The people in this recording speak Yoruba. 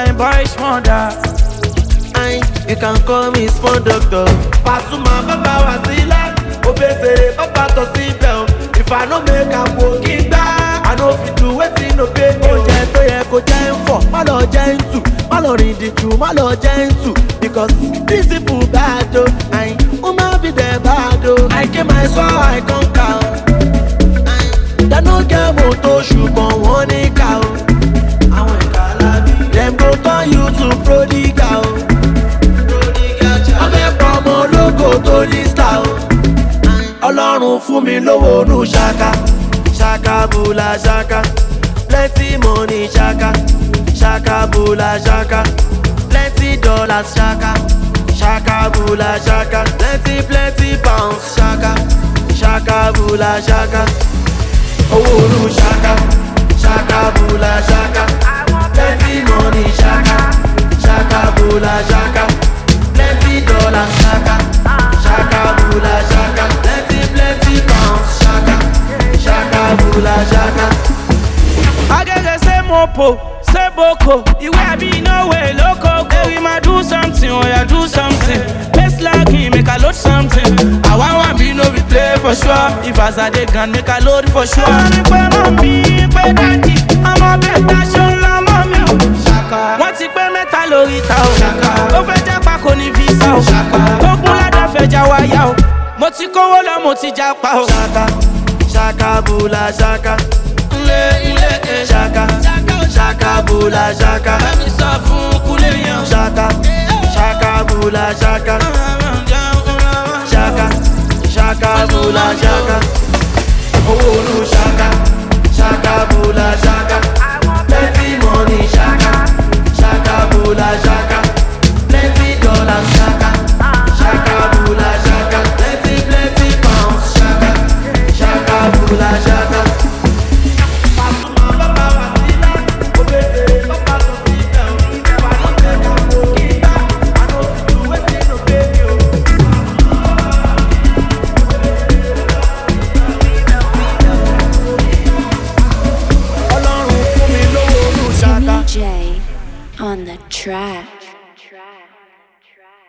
fine boy smarter. You can call me small doctor. Pasuma Baba Wasila, Obesere Papa Tosibel. If I no make a walking back, I know fit do wetin no pay me. Oje to ye ko jẹ́ for, má lọ jẹ́ ntù, má lọ rìn dìjú, má lọ jẹ́ ntù. Because these people bad o, woman be the bad o. I came my soul, I conquer o. They no get motor, ṣùgbọ́n wọ́n ní ká o. Àwọn ìkà lábí, dem go turn you to prodigal o. To ní star o. Ọlọ́run fún mi lówó nù ṣaka. Ṣaka bula ṣaka. Plenty money ṣaka. Ṣaka bula ṣaka. Plenty dollars ṣaka. Ṣaka bula ṣaka. Plenty pounds ṣaka. Ṣaka bula ṣaka. Owó nù ṣaka. Ṣaka bula ṣaka. Plenty money ṣaka. Ṣaka bula ṣaka. Plenty dollars ṣaka. Shaka bula shaka, plenty pounds shaka, shaka bula shaka. Agege say mopo, say boko. Iwe abi no way loco. Hey, we ma do something, oh yeah, do something. Best lucky, make a load something. I want be no be play for sure. If as I dey gun, make a load for sure. I'm pe mommy, pe daddy, I'm a better show la mommy. Shaka. Wọ́n ti pé mẹ́ta lórí ta o. Shaka. Ó fẹ́ jápa kò ní visa o. Shaka. Ó kún ládàá fẹ́ já wáyà o. Mo ti kówó lọ, mo ti jápa o. Shaka, shaka bula shaka. Ilé shaka, shaka bula shaka. Ẹ̀mí sọ fún kúlẹ̀ yẹn. Shaka, shaka bula shaka. Shaka, shaka bula shaka.